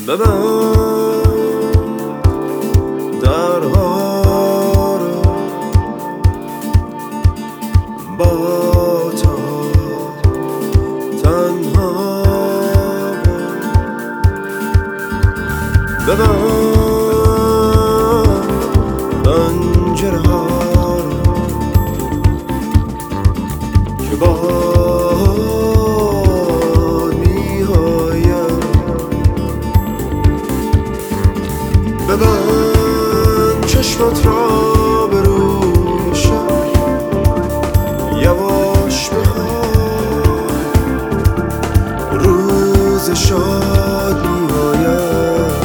ببند درها را با تو تنها ببند پنجره ها را که باد می‌آید. ببند چشمت را به روی شب، یواش بخواب، روز شاد می‌آید.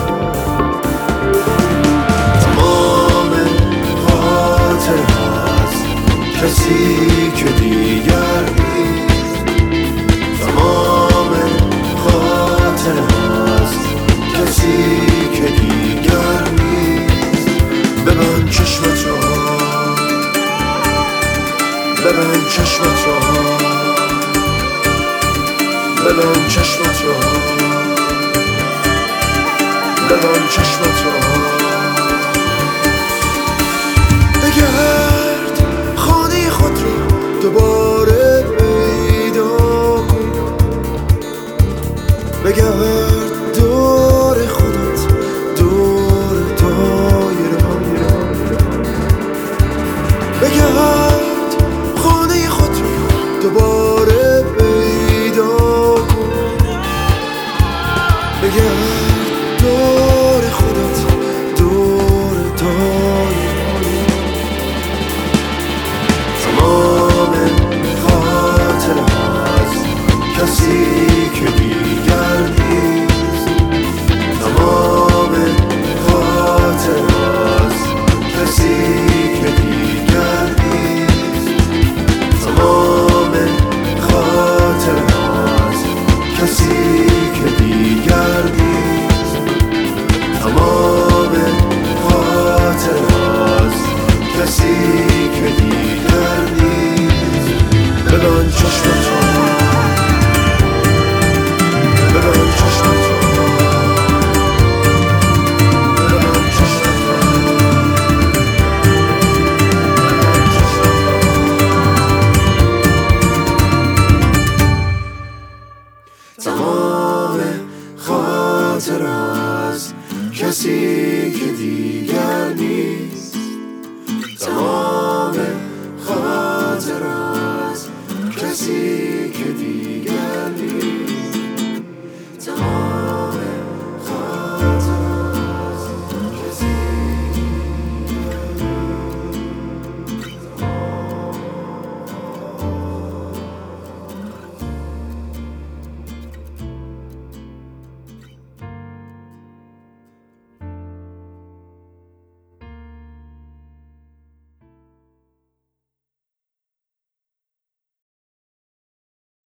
تمام خاطره هست کسی که دیگر نیست. تمام خاطره هست کسی که دیگر نیست. ببند چشمت را، ببند چشمت را، ببند چشمت را، ببند چشمت را. بگرد خانه خود را دوباره پیدا کن. بگرد دور خودت، دور دایره ها. بگرد خانه خود را دوباره پیدا کن. بگرد دور خودت، دور دایره ها. تمام خاطره هست کسی که دیگر نیست. تمام خاطره هست کسی که دیگر نیست. تمام خاطره هست کسی که دیگر نیست. تمام خاطره هست کسی که دیگر نیست. ببند چشمت را، ببند چشمت را، ببند چشمت را، ببند چشمت را. تمام خاطره هست کسی که دیگر نیست. تمام خاطره هست کسی که دیگر